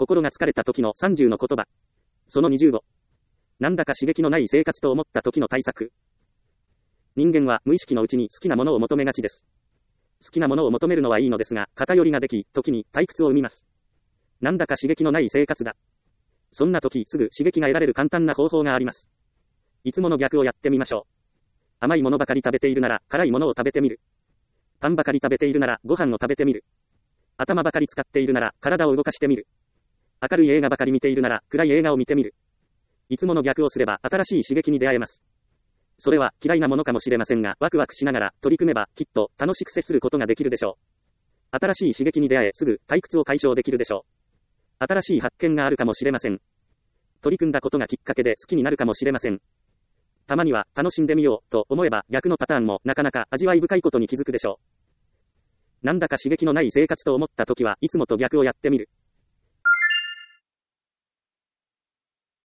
心が疲れた時の30の言葉。その25。なんだか刺激のない生活と思った時の対策。人間は無意識のうちに好きなものを求めがちです。好きなものを求めるのはいいのですが、偏りができ、時に退屈を生みます。なんだか刺激のない生活だ。そんな時すぐ刺激が得られる簡単な方法があります。いつもの逆をやってみましょう。甘いものばかり食べているなら辛いものを食べてみる。パンばかり食べているならご飯を食べてみる。頭ばかり使っているなら体を動かしてみる。明るい映画ばかり見ているなら暗い映画を見てみる。いつもの逆をすれば新しい刺激に出会えます。それは嫌いなものかもしれませんが、ワクワクしながら取り組めばきっと楽しく接することができるでしょう。新しい刺激に出会えすぐ退屈を解消できるでしょう。新しい発見があるかもしれません。取り組んだことがきっかけで好きになるかもしれません。たまには楽しんでみようと思えば逆のパターンもなかなか味わい深いことに気づくでしょう。なんだか刺激のない生活と思った時はいつもと逆をやってみる。